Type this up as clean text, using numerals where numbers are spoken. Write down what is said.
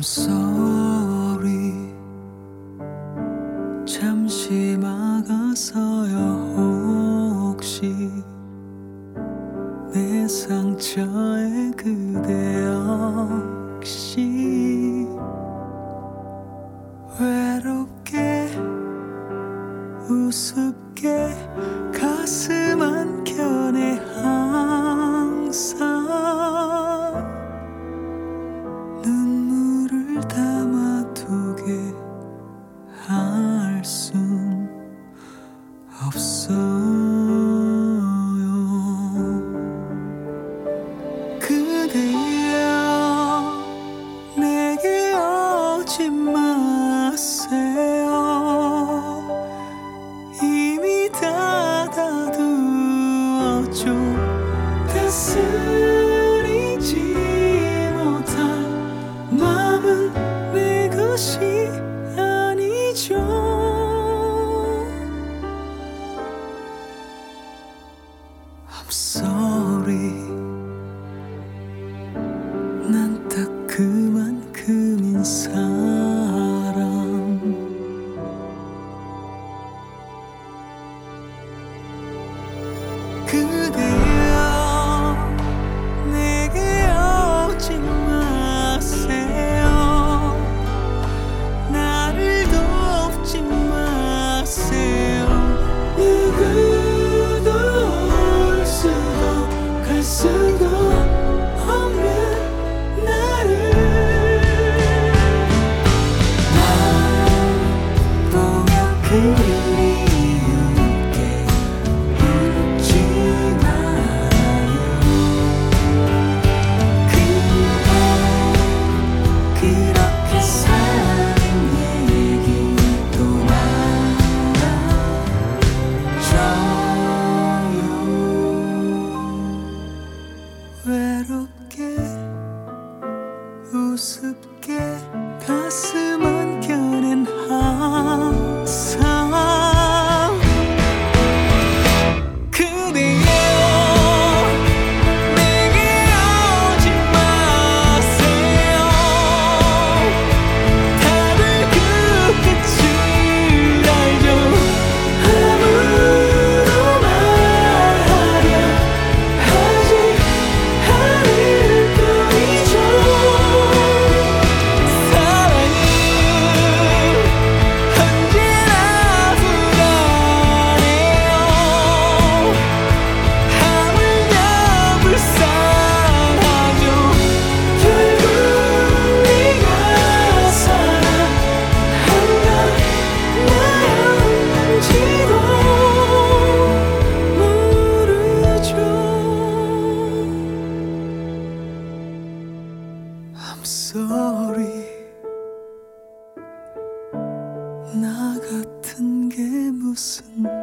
I'm sorry 잠시 막아서요. 혹시 내 상처에 그대 역시 외롭게 우습게 가슴 한켠에 항상 눈물을 담아두게 할 순 없어요. 그대여 내게 오지 마세요. 이미 닫아두었죠. 다스리지 못한 마음은 내 것이 아니죠. I'm sorry 난 딱 그만큼인 사람. 그대여 내게 오지 마세요. 나를 돕지 마세요. 누구도 올 수도 갈 수도 없는 나를 날 보며 그리울게 웃지 마요. 그렇게 사는 얘기도 말아줘요. 외롭게 우습게 가슴 한켠엔 항상 그대여 내게 오지 마세요. 다들 그 끝을 알죠. 아무도 말하려 하지 않을 뿐이죠. 사랑은 언제나 불안해요. 하물며 불쌍하죠. 결국 네가 사랑한가 나였는지도 모르죠. I'm sorry 나 같은 게 무슨